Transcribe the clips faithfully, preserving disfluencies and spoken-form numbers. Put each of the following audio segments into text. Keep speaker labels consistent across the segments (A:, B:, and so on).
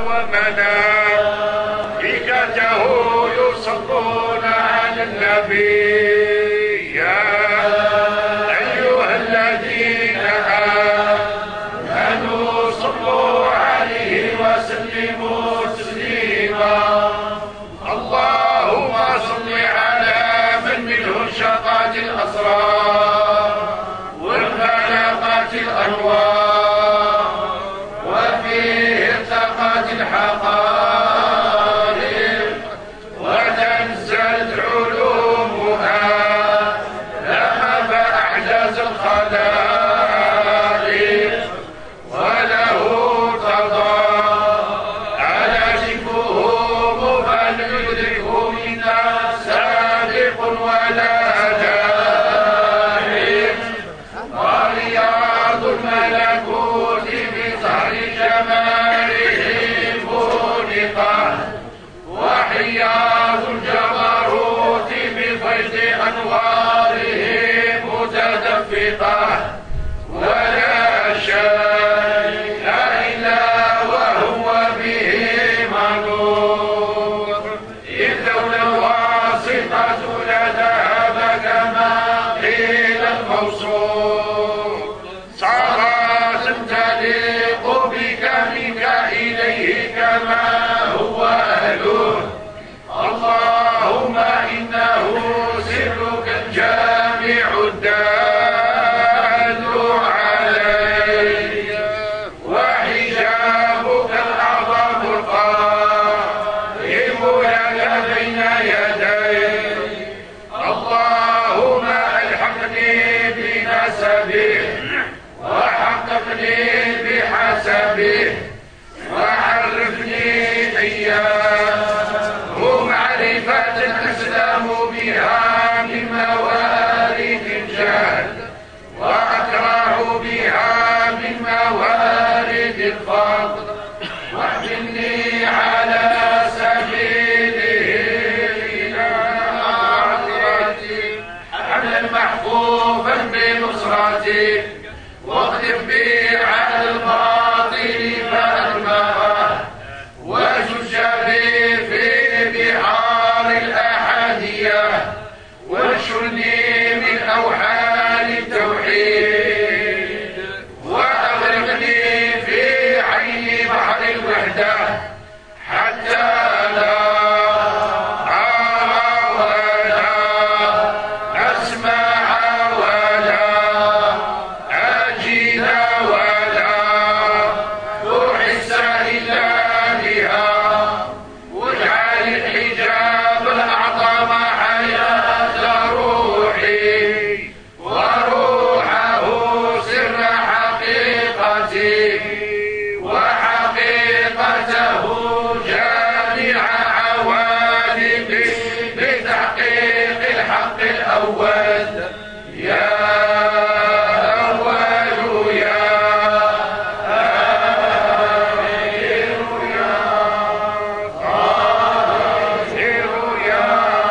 A: وملائكته يصلون على النبي يا أيها الذين آمنوا صلوا عليه وسلموا تسليما. اللهم صل على من منه انشقت الأسرار وانفلقت الأنوار وفيه ارتقت الحقائق وتنزلت علومها لما فأحجز الخلائق وله تضى على شفهم فلم يدركه منا سابق ولا لاحق ورياض الملكوت بظهر جمالهم بونقة وحياض الجبروت بفيض أنوارهم متدفقة ولا شيء إلا وهو به منور إذ لولا الواسطة لذهب كما قيل الموصول صلاة تليق بك منك إليه كما هو أهله. اللهم إنه سرك الجامع الدال عليه وحجابك الأعظم القائم لك بين يديه. اللهم ألحقني بنسبه وحققني بحسبه وعرفني إياه معرفة أسلم بها من موارد الجهل وأكره بها من موارد الفضل واحملني على سبيله إلى حضرتي حملا محفوفا بنصرتي واقذف بي على الباطل فأدمغه وزج بي في بحار الأحدية وانشرني من أوحال التوحيد وأغرقني في عين بحر الوحدة حتى لا أرى ولا أسمع ولا أجد ولا أحس إلا بها واجعل الحجاب الأعظم حياة روحي وروحه سر حقيقتي وحقيقته جامع عوالمي بتحقيق الحق الأول يا أول يا آخر يا ظاهر يا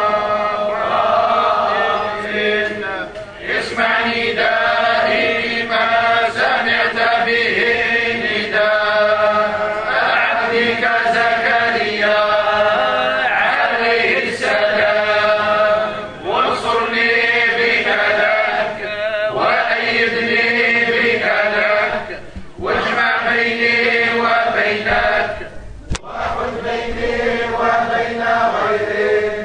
A: باطن. اسمع ندائي ما سمعت به نداء عبدك زكريا عليه السلام وانصرني بك لك وأيدني بك لك واجمع بيني وبينك وحد بيني وبين غيرك.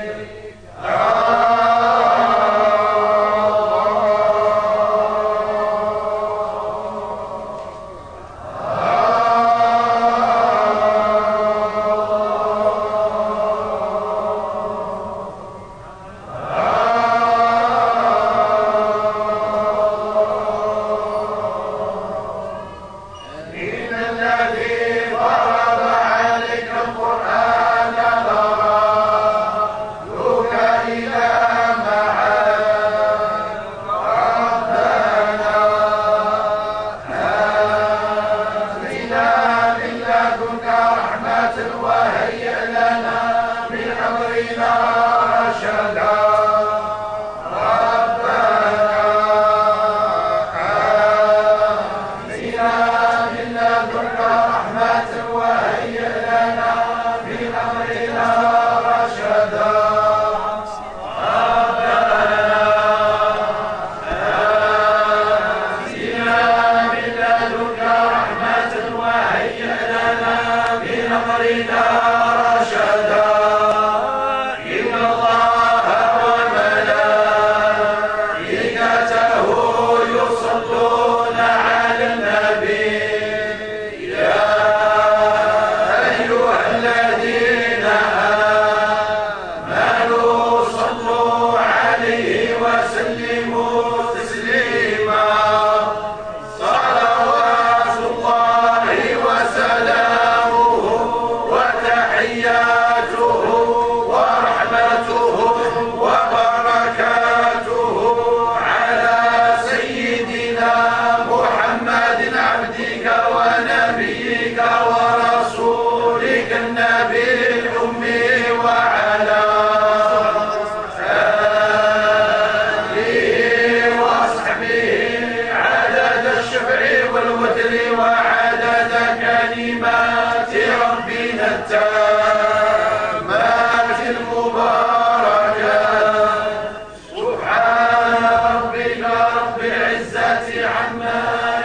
A: إن الذي فرض عليك القرآن لرادك إلى معاد. ربنا آتنا من لدنك رحمة وهيئ لنا من أمرنا رشدا. ربنا آتنا من لدنك رحمة وهيئ لنا أمرنا رشدا إن الله وملائكته يصلون على النبي يا أيها الذين آمنوا صلوا عليه وسلموا تسليما صلوات الله وسلامه وتحياته ورحمته وبركاته على سيدنا محمد عبدك ونبيك ورسولك النبي الأمي وعلى آله وصحبه عدد الشفع والوتر وعدد كلمات ربنا التامات المباركات سبحان ربك رب العزة عما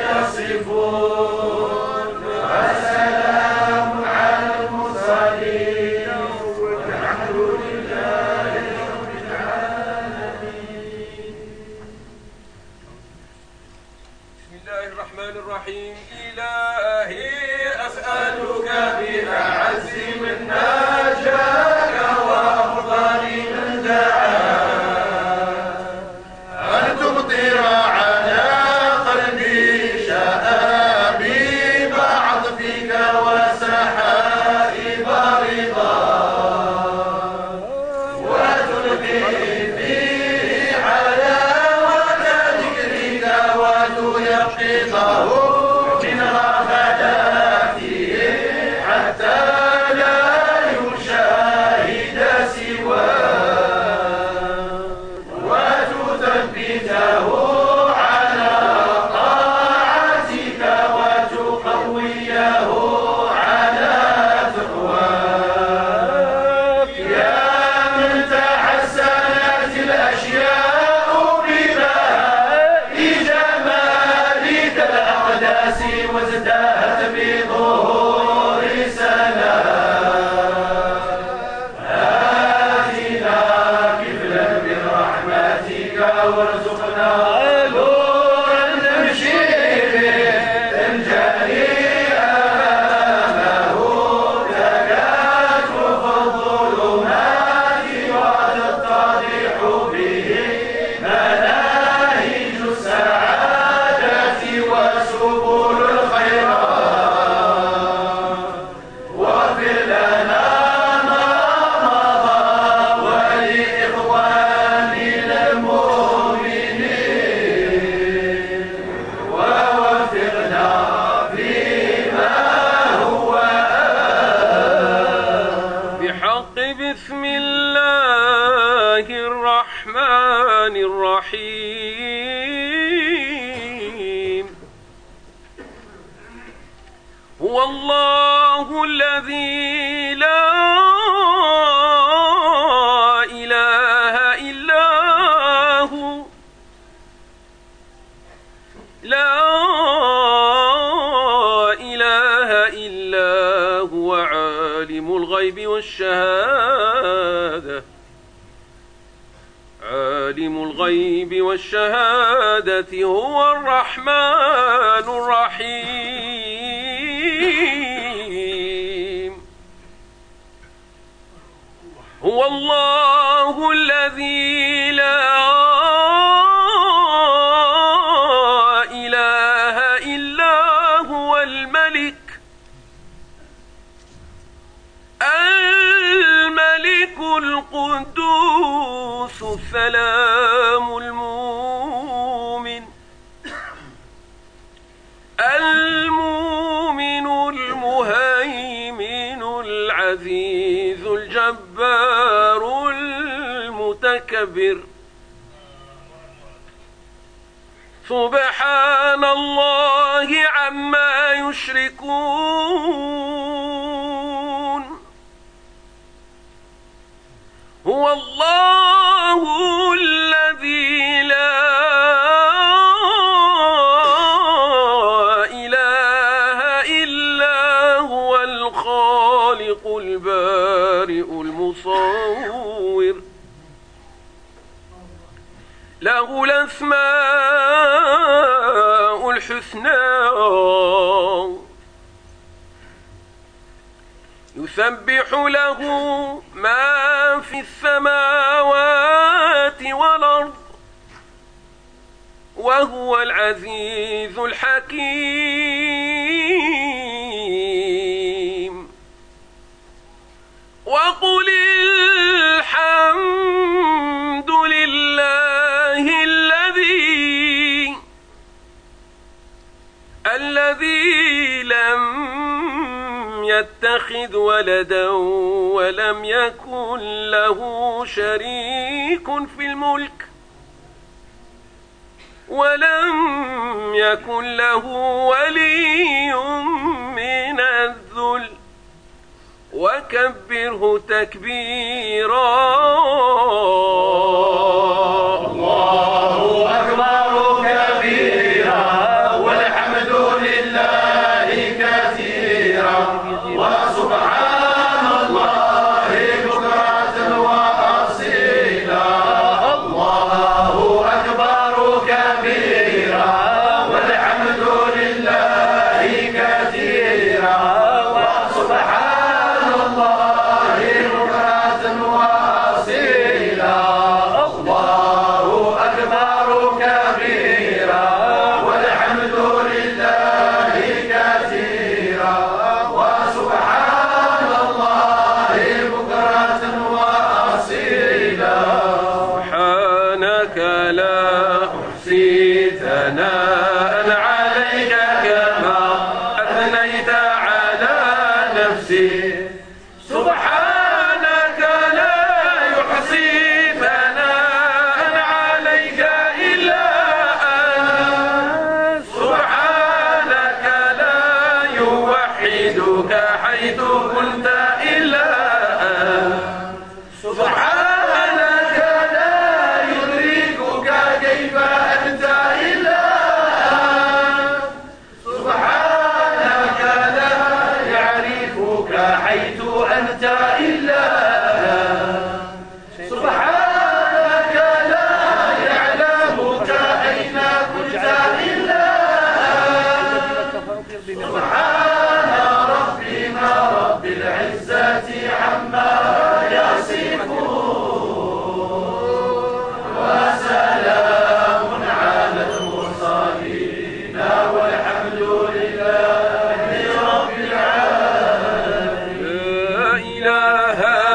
A: يصفون وسلام على المرسلين والحمد لله رب العالمين.
B: بسم الله الرحمن الرحيم. إلهي
A: أسألك بأعز من ناجاك وأفضل من دعاك أن تمطر على قلبي شآبيب عطفك وسحائب رضاك وتلقي فيه حلاوة ذكرك وتيقظه من غفلاته حتى لا يشاهد سواه وتثبته على طاعتك وتقويه على تقواك يا من تحسنت الأشياء ببهاء جمالك الأقداس وازدهت بظهور سلام آتنا كفلا من رحمتك وارزقنا نورا نمشي به نجري أمامه تكاتف الظلمات وتتضح به مناهج السعادة وسبل الخيرات واغفر لنا ما مضى ولإخواننا المؤمنين ووفقنا فيما هو آت
B: بحق بسم الله الرحمن الرحيم. هو الله الذي لا إله إلا هو لا إله إلا هو عالم الغيب والشهادة عالم الغيب والشهادة هو الرحمن الرحيم. هو الله الذي لا إله إلا هو الملك الملك القدوس السلام المؤمن المؤمن المهيمن العزيز الجبار المتكبر. سبحان الله عما يشركون. هو الله الذي لا إله إلا هو الخالق الخالق البارئ المصور له الأسماء الحسنى يسبح له ما في السماوات والأرض وهو العزيز الحكيم وقل الحمد لله الذي الذي لم يتخذ ولدا ولم يكن له شريك في الملك ولم يكن له ولي من الذل وكبره تكبيرا.
A: الله أكبر كبيرا والحمد لله كثيرا وسبحان الله بكرة وأصيلا. الله أكبر كبيرا والحمد لله كثيرا وسبحان الله بكرة وأصيلا. الله أكبر كبيرا والحمد لله كثيرا وسبحان الله بكرة وأصيلا.
B: سبحانك لا أحصي ثناء عليك كما أثنيت على نفسي. سبحانك لا يحصي ثناء عليك إلا أنت. سبحانك لا يوحدك حيث كنت إلا أنت. سبحانك لا يدركك كيف أنت إلا أنت. سبحانك لا يعرفك حيث أنت إلا أنت. سبحانك لا يعلمك أين كنت إلا أنت. سبحان ربنا رب العزة عما يصفون وسلام على المرسلين والحمد لله رب العالمين. لا إله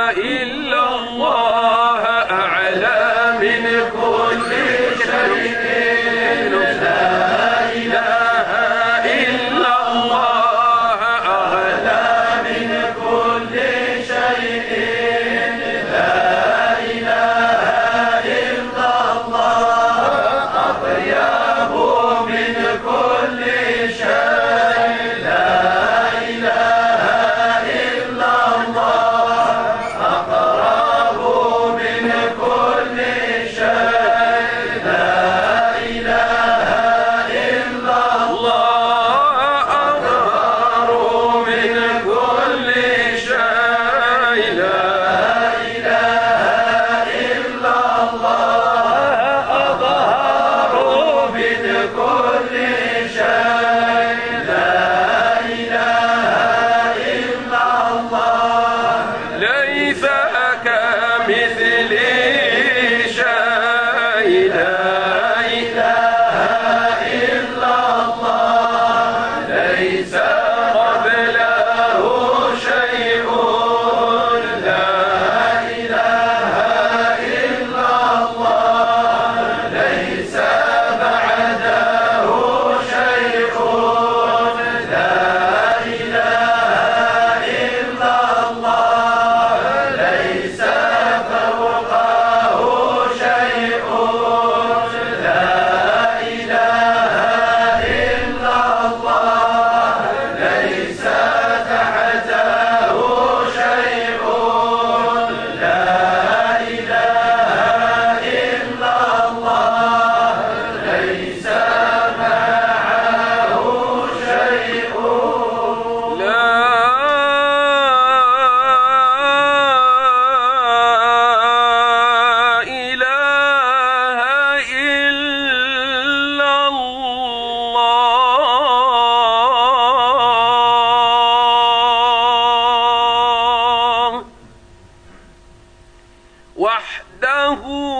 C: وحده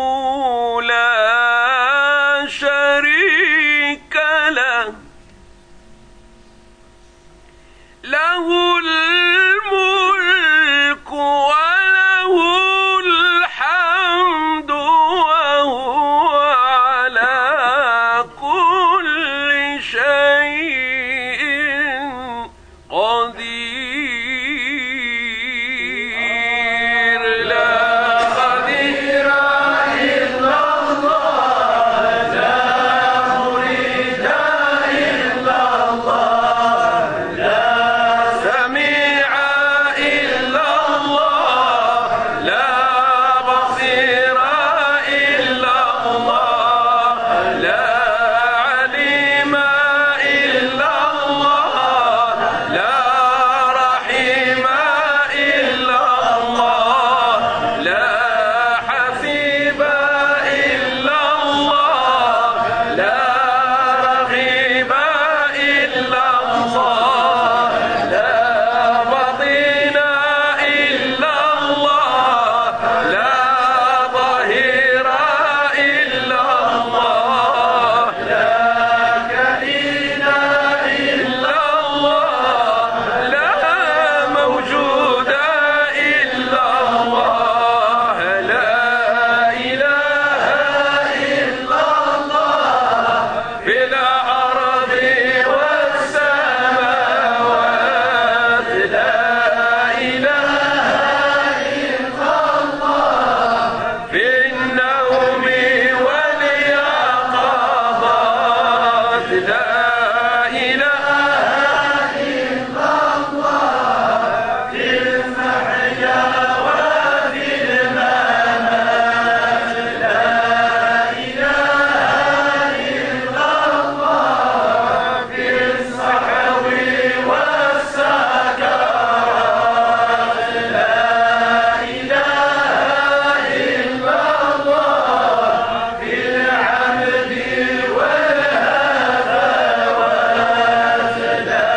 C: لا شريك له، له الملك وله الحمد وهو على كل شيء قدير. لا قدير إلا الله، لا مريد إلا الله، لا سميع إلا الله، لا بصير إلا الله، لا عليم إلا الله، لا رحيم إلا الله، لا حسيب إلا الله، لا رغيب إلا الله، لا بطين إلا الله، لا ظهير إلا الله، لا كائن إلا الله، لا موجود إلا الله، لا إله إلا الله في الأرض والسماوات، لا إله إلا الله في النوم واليقظات، لا إله إلا الله في المحيا وفي الممات، لا إله إلا الله في الصحو والسكرات، لا إله إلا الله في العبد والهفوات، لا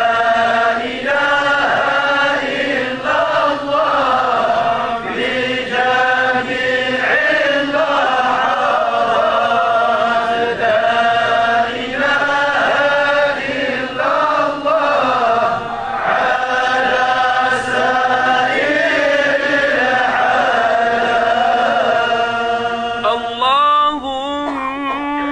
C: إله إلا الله في جميع اللحظات، لا إله إلا الله على سائر الحالات. اللهم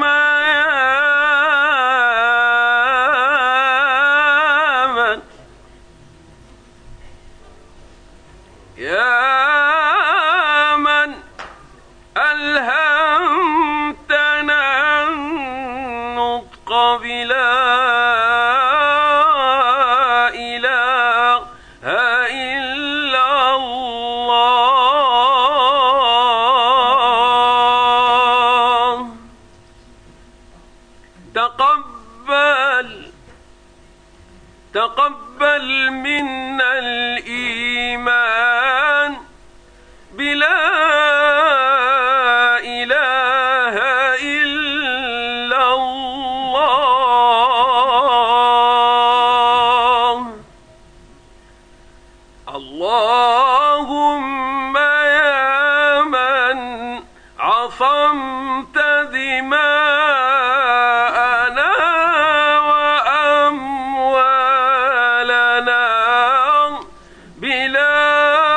C: يا من ألهمتنا النطق بلا إله إلا الله، تقبل تقبل منا الإيمان بلا إله إلا الله. اللهم يا من عصمت دماءنا وأموالنا بلا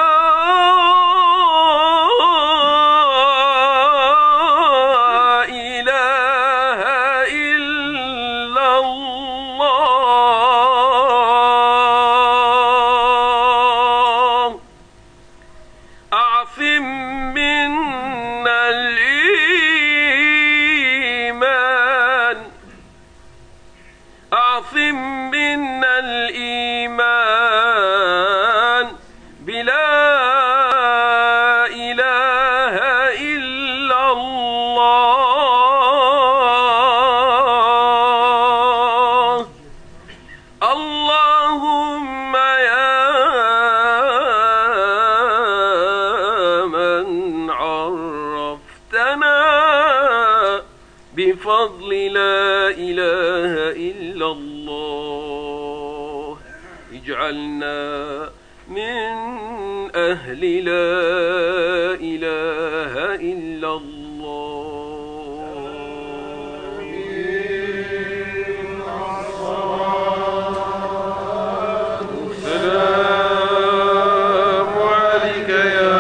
C: إله إلا الله، أعصم منا الإيمان، أعصم منا الإيمان بلا إله إلا الله. اللهم يا من عرفتنا بفضل لا إله إلا الله، اجعلنا من من أهل لا إله إلا الله. السلام عليك يا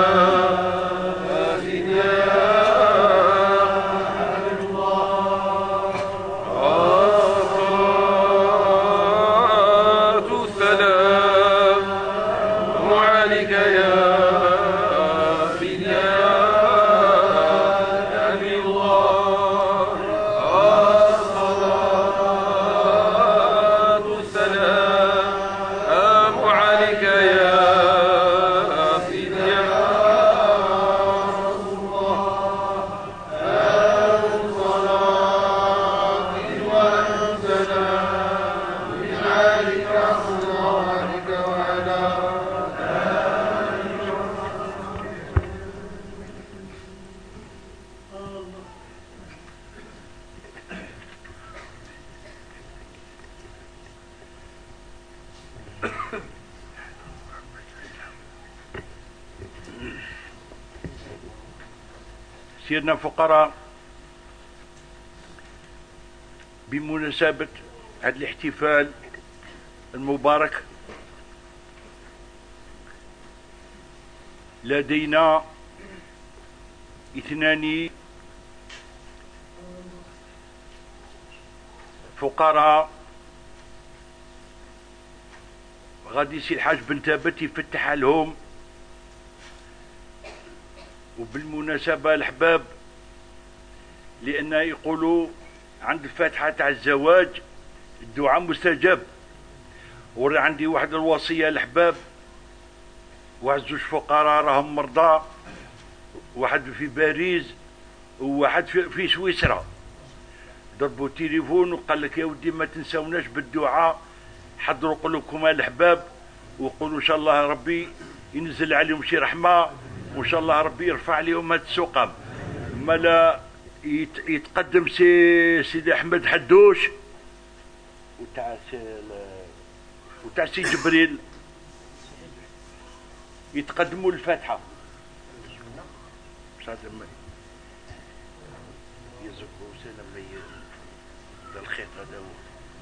D: سيرنا فقراء بمناسبة هذا الاحتفال المبارك لدينا اثنان فقراء غادي سي الحاج بن ثابت يفتح لهم. وبالمناسبة الأحباب لأن يقولوا عند الفاتحة تاع الزواج الدعاء مستجاب. ورا عندي واحد الوصية الأحباب، واحد زوج فقراء راهم مرضى، واحد في باريس وواحد في, في سويسرا، ضربوا تليفون وقال لك يا ودي ما تنساوناش بالدعاء، حضروا قلوبكم الأحباب وقولوا إن شاء الله ربي ينزل عليهم شي رحمة، وإن شاء الله ربي يرفع عليهم هاد السقم. مالا يتقدم سي سيدي أحمد حدوش وتاع وتاع سي جبريل يتقدموا للفاتحة. بصح لما يزكوا لما هذا الخيط هذا هو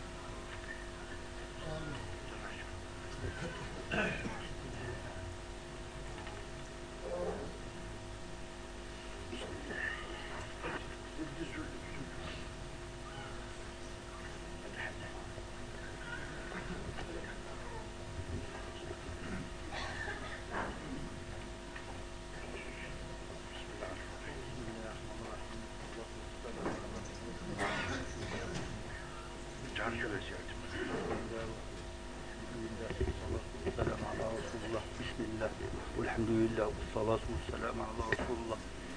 E: والحمد لله والصلاة والسلام على رسول الله.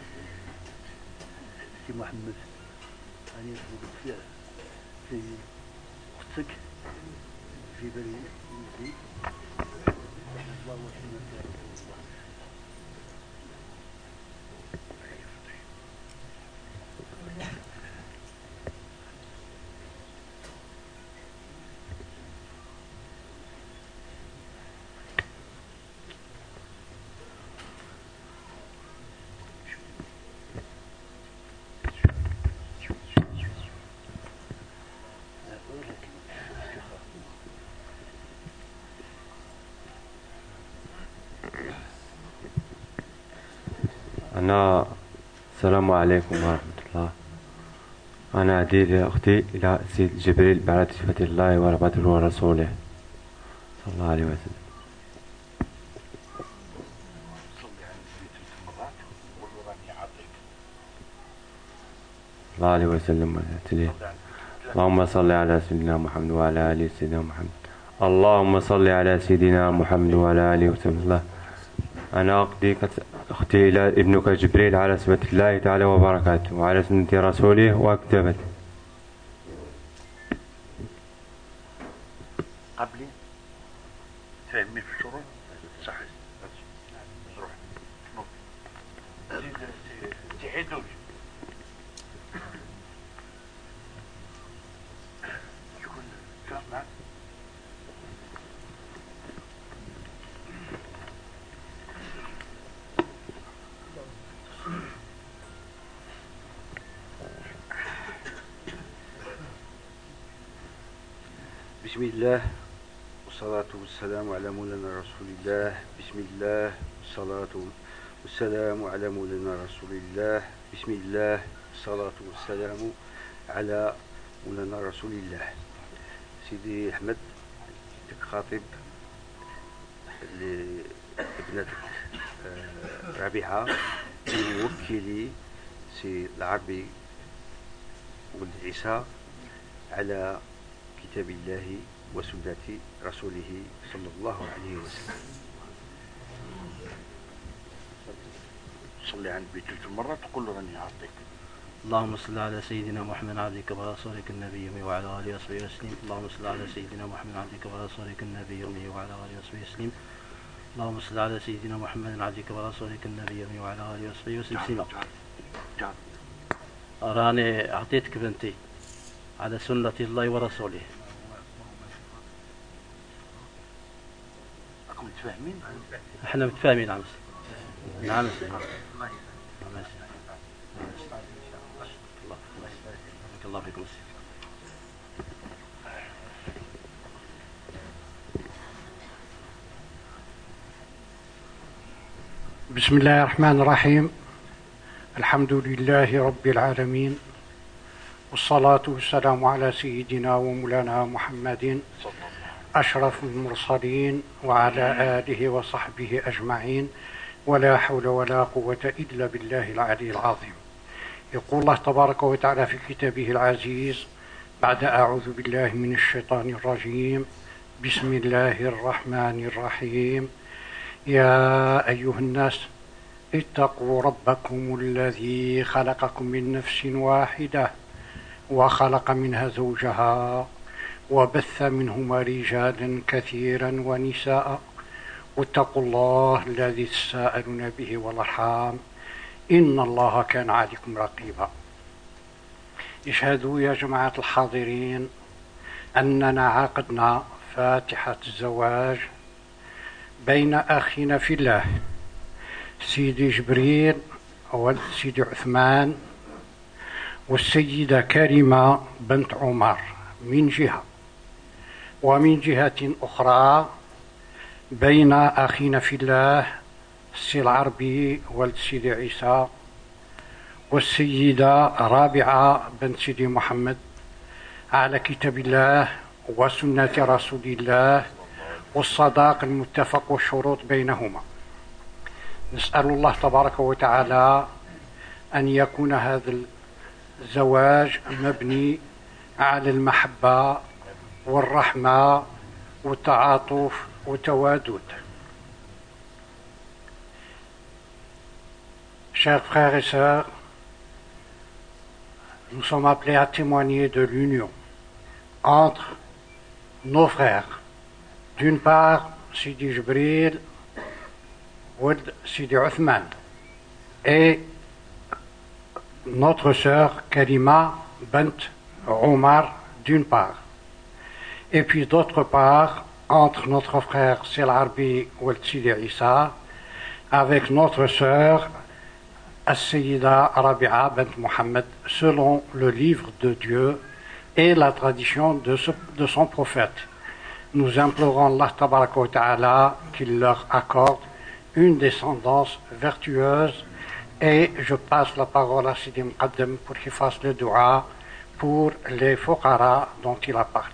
E: سي محمد أنا في في أختك في باريس في الله وسلم يا رسول الله.
F: أنا السلام عليكم ورحمة الله. أنا عديد أختي إلى سيد جبريل بعد صفة الله ورحمته ورسوله صلى الله عليه وسلم. الله عليه وسلم. اللهم صل على سيدنا محمد وعلى آله سيدنا محمد. اللهم صل على سيدنا محمد وعلى آله وسلم. أنا أقضي أختي إلى ابنك جبريل على صفة الله تعالى وبركاته وعلى سنة رسوله وكتابته.
D: قبلي فهمي في الشروط صح. روح تحيدوش شكون شاف معك
E: بسم الله والصلاة والسلام على مولانا رسول الله. بسم الله والصلاة والسلام على مولانا رسول الله. بسم الله والصلاة والسلام على مولانا رسول الله. سيدي أحمد، خاطب لابنتك ربيعة بموكلي سي العربي ولد عيسى على كتاب الله وسنة رسوله صلى الله عليه وسلم.
D: صلي عند بيت ثلاث مرات تقول له راني أعطيك.
G: اللهم صل على سيدنا محمد عبدك ورسولك النبي وعلى آله وصحبه وسلم. اللهم صل على سيدنا محمد عبدك ورسولك النبي وعلى آله وصحبه وسلم. اللهم صل على سيدنا محمد عبدك ورسولك النبي وعلى آله وصحبه وسلم. راني أعطيتك بنتي على سنة الله ورسوله.
D: راكم متفاهمين؟
G: احنا متفاهمين. نعم نعم الله فيكم.
H: بسم الله الرحمن الرحيم. الحمد لله رب العالمين، والصلاة والسلام على سيدنا ومولانا محمد أشرف المرسلين وعلى آله وصحبه أجمعين، ولا حول ولا قوة إلا بالله العلي العظيم. يقول الله تبارك وتعالى في كتابه العزيز بعد أعوذ بالله من الشيطان الرجيم: بسم الله الرحمن الرحيم. يا أيها الناس اتقوا ربكم الذي خلقكم من نفس واحدة وخلق منها زوجها وبث منهما رجالا كثيرا ونساء واتقوا الله الذي تساءلون به والأرحام إن الله كان عليكم رقيبا. اشهدوا يا جماعة الحاضرين أننا عقدنا فاتحة الزواج بين أخينا في الله سيدي جبريل ولد سيدي عثمان والسيدة كريمة بنت عمر من جهة، ومن جهة أخرى بين أخينا في الله السي العربي ولد سيدي عيسى والسيدة رابعة بنت سيدي محمد على كتاب الله وسنة رسول الله والصداق المتفق والشروط بينهما. نسأل الله تبارك وتعالى أن يكون هذا الزواج مبني على المحبة والرحمة والتعاطف والتوادد. Chers frères et sœurs, nous sommes appelés à témoigner de l'union entre nos frères. D'une part, Sidi Jibril, Oud Sidi Uthman, et notre sœur Karima Bent Omar, d'une part. Et puis d'autre part, entre notre frère Sel Arbi Oud Sidi Issa, avec notre sœur As-Sayyida Rabi'a Bent Mohammed, selon le livre de Dieu et la tradition de, ce, de son prophète. Nous implorons Allah Tabaraka wa Ta'ala qu'il leur accorde une descendance vertueuse, et je passe la parole à Sidi Muqaddam pour qu'il fasse le dua pour les fuqara dont il a parlé.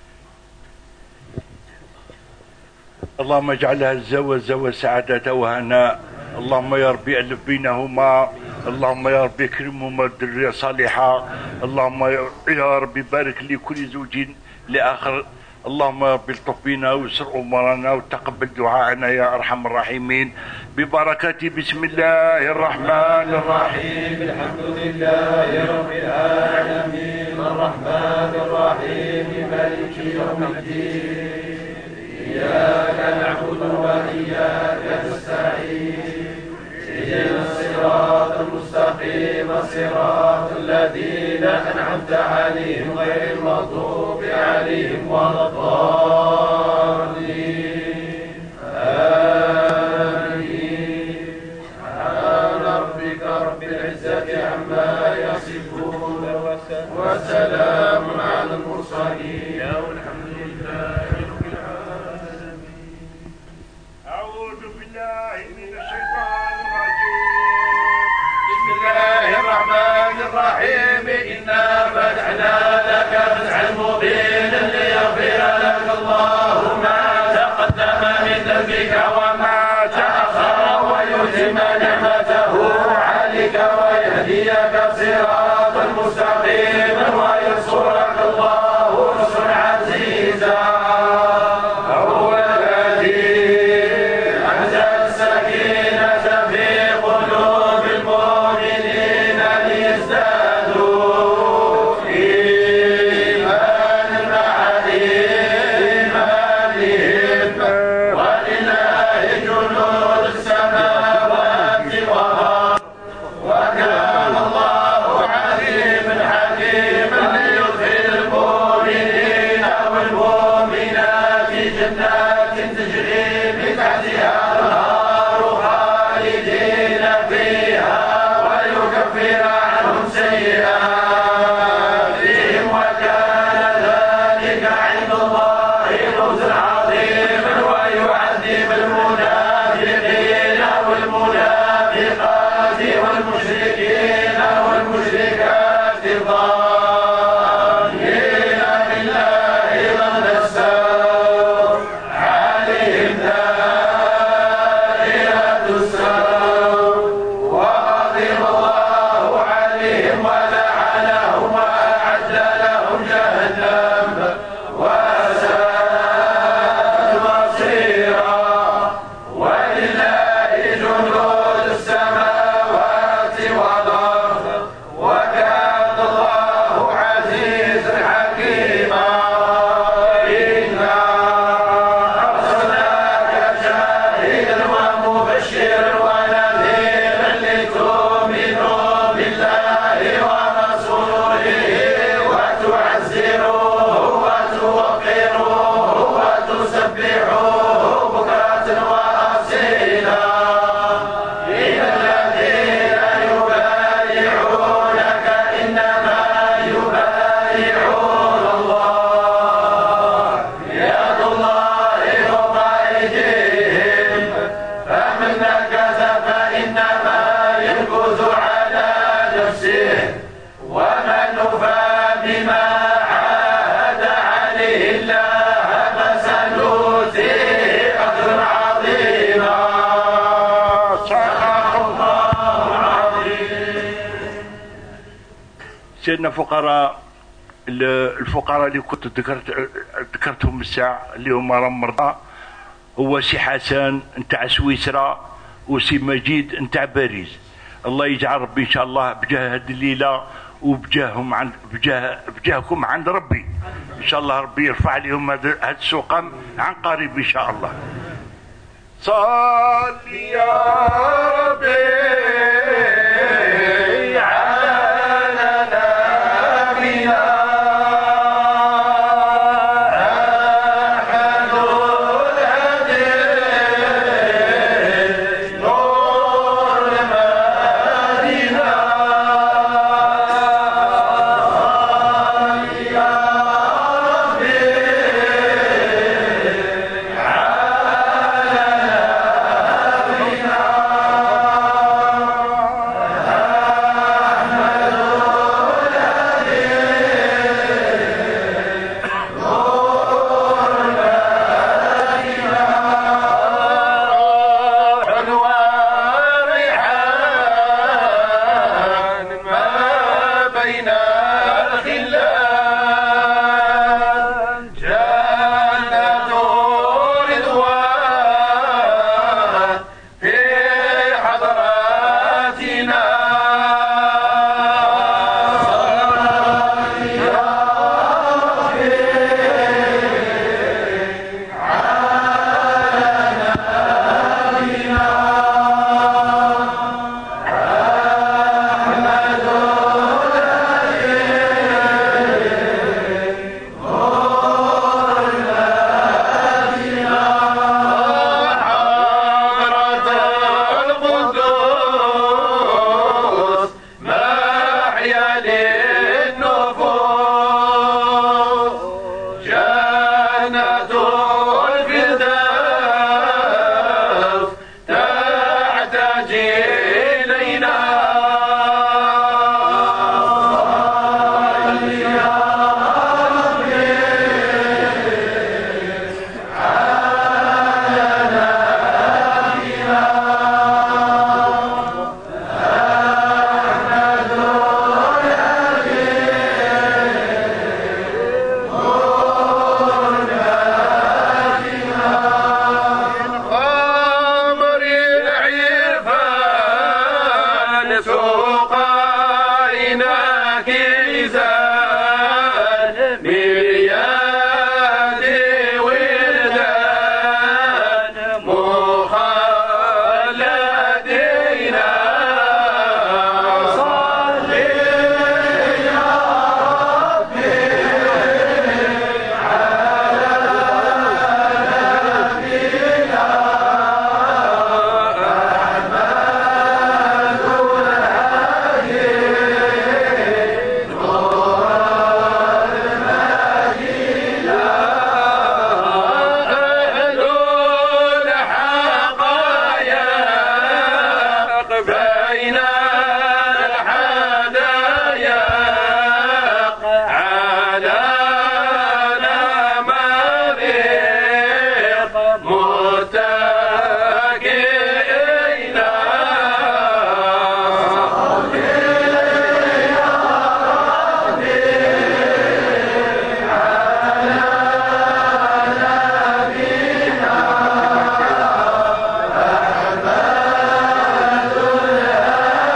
D: اللهم اجعل الزواج زواج سعادة وهناء. اللهم يا ربي ألف بينهما. اللهم يا ربي اكرمهما بالذرية صالحة. اللهم يا ربي بارك لكل زوج لآخر. اللهم يا ربي الطف بنا ويسر امورنا وتقبل دعاءنا يا ارحم الراحمين ببركة بسم الله الرحمن الرحيم.
A: الحمد لله رب العالمين الرحمن الرحيم مالك يوم الدين إياك نعبد وإياك نستعين اهدنا الصراط المستقيم صراط الذين أنعمت عليهم غير المغضوب عليهم ولا الضالين آمين. سبحان ربك رب العزة عما يصفون وسلام على المرسلين والحمد لله
D: من الشيطان الرجيم.
B: بسم الله الرحمن الرحيم. إنا فتحنا لك فتحا مبينا ليغفر لك الله ما تقدم من ذنبك وما تأخر ويتم نعمته عليك ويهديك صراطا مستقيما وينصرك الله نصرا عزيزا. هو الذي أنزل السكينة في قلوب المؤمنين ليزدادوا إيمانا مع إيمانهم ولله جنود السماوات والأرض وكان الله عليما حكيما. ليدخل المؤمنين والمؤمنات جنات تجري من تحتها الأنهار خالدين فيها ويكفر عنهم سيئاتهم وكان ذلك عند الله فوزا عظيما. ويعذب المنافقين والمنافقات والمشركين والمشركات الظانين بالله ظن السوء عليهم دائرة السوء وغضب الله عليهم ولعنهم وأعد لهم جهنم وساءت مصيرا. ولله جنود السماوات والأرض وكان الله عزيزا حكيما. إنا أرسلناك شاهدا ومبشرا ونذيرا لتؤمنوا بالله ورسوله وتعزروه وتوقروه وتسبحوه بكرة وأصيلا. إن الذين يبايعونك إنما يبايعون الله يد الله فوق أيديهم فمن نكث فإنما ينكث على نفسه ومن وفى بما عاهد عليه الله فسنؤتيه أجرا عظيما. صدق الله العظيم.
D: سيدنا فقراء الفقراء اللي كنت ذكرت ذكرتهم الساعة اللي هم مرضى هو سي حسن نتاع سويسرا وسي مجيد نتاع باريس. الله يجعل ربي ان شاء الله بجاه هذه الليله وبجاههم عند بجاه بجاهكم عند ربي ان شاء الله. ربي يرفع لهم هذا السقم عن قريب ان شاء الله. صل يا ربي على نبينا أحمد الهدي نور المدينة. صل يا ربي على نبينا
B: أحمد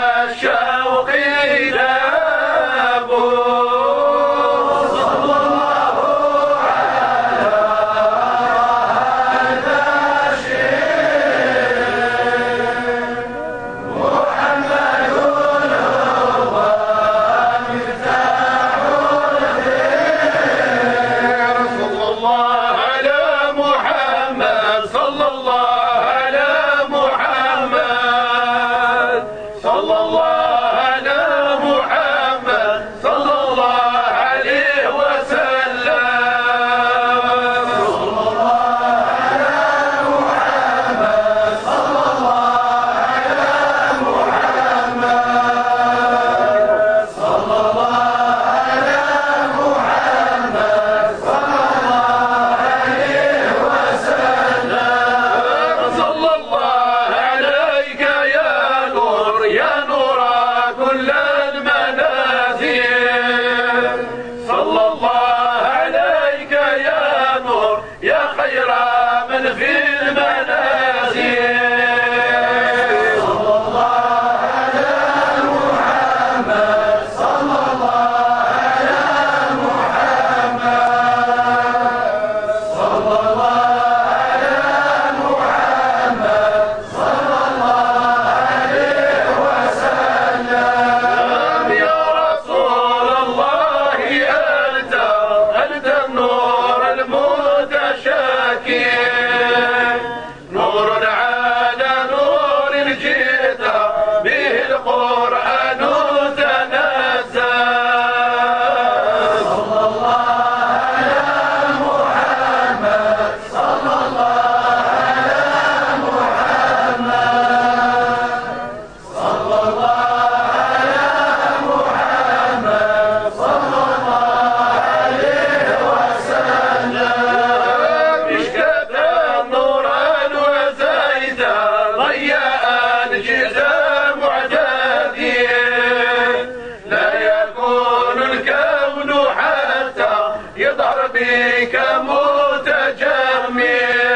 B: الشوق دابوا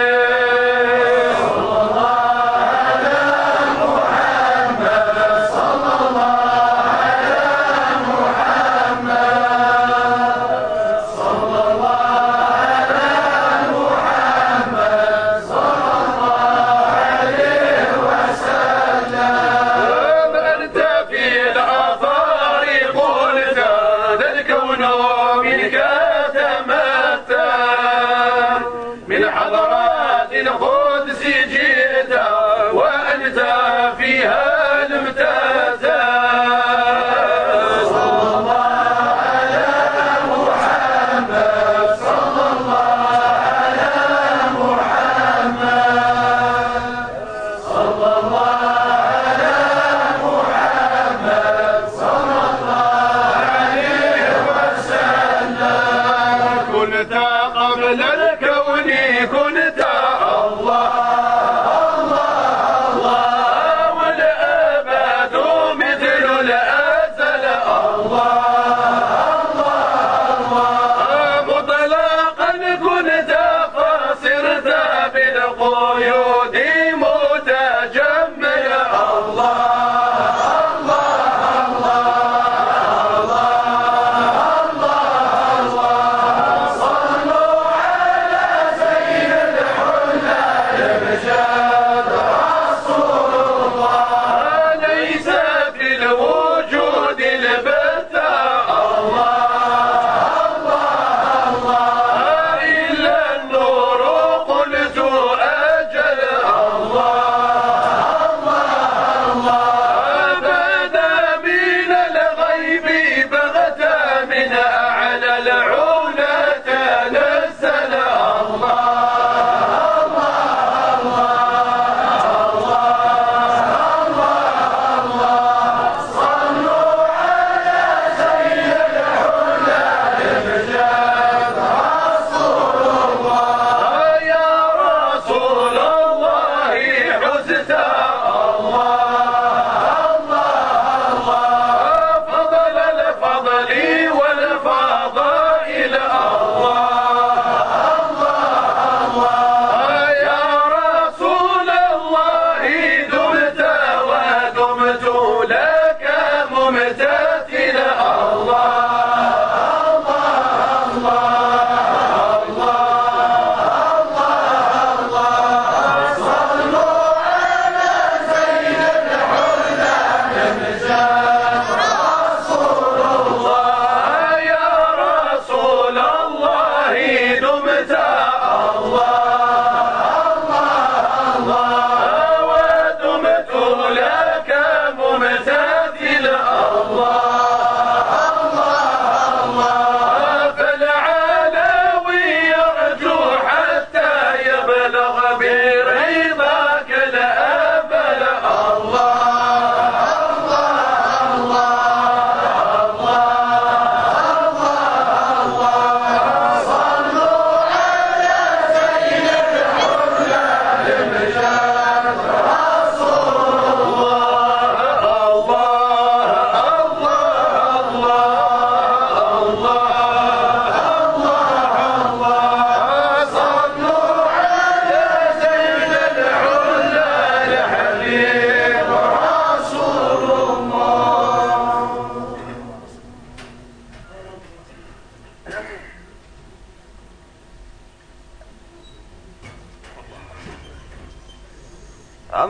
B: صلى الله على محمد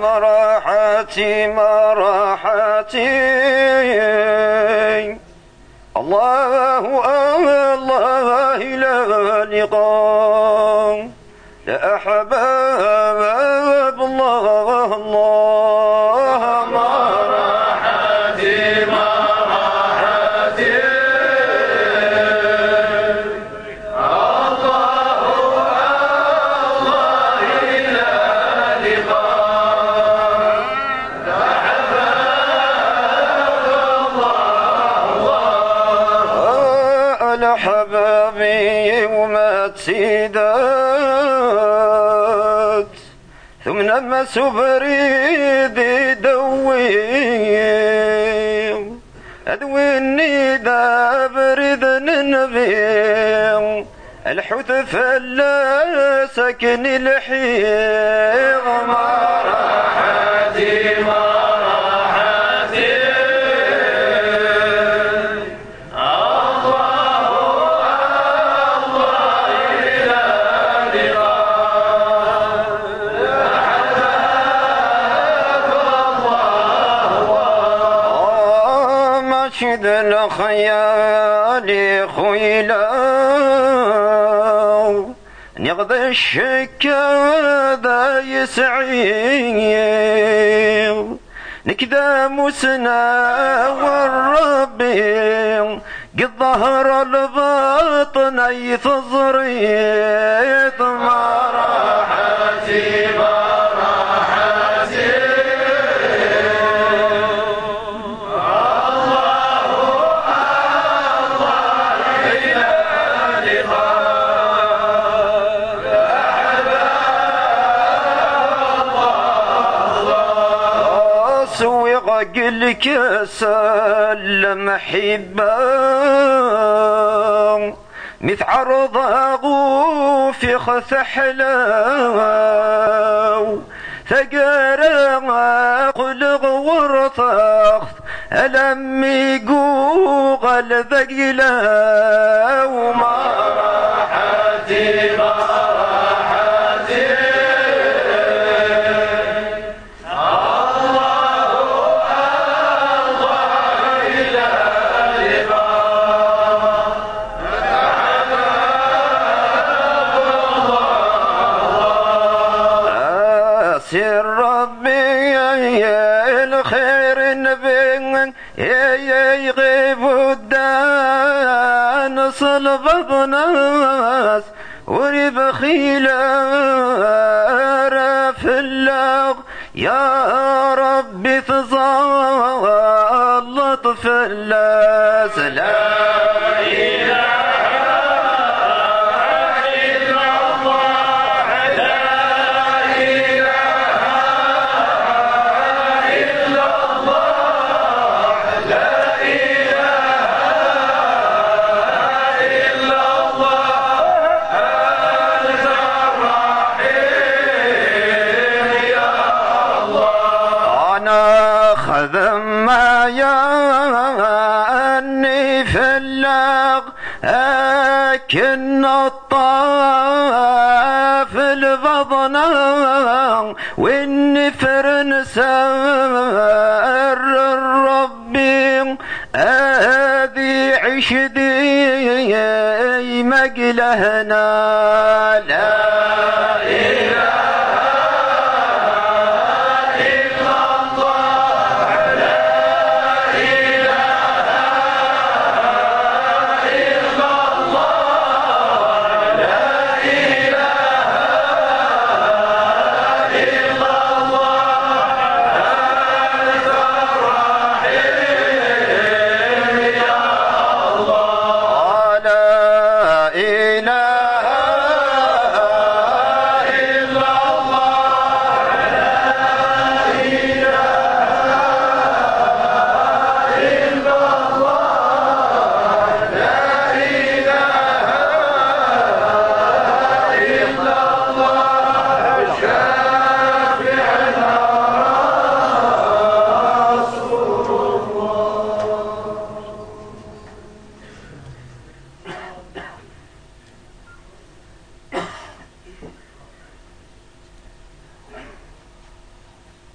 I: مرحتي مرحتي الله الله إلى لقاء يا أحباب الله الله
B: مرحتي مرحتي الله الله إلى لقاء يا أحباب الله
I: أنا حبابي وما تسيدات ثم نمس بريدي دوي أدوي الندى بريد النبي الحوت فلا سكن الحيض
B: مرحتي مرحتي
I: مشد الخيال خيلا نغض الشكا ذا يسعي نكذا مسنا والربي قد ظهر الباطن يتزريط
B: مرحتي مرحتي
I: قل كسل محبا مثل عرضه في خثحلا ثقرا قلغ ورطخ ألمي قوغل ذقلا
B: مرحتي مرحتي
I: سر ربي يا الخير النبي يغيب الدان صلب بناس ورب خيلا في اللغ يا ربي تظلط في اللاس لا إله ما ياني في اللغ أكن الطاف البضن والنفر نسر الربي أذي عشدي مقلهنا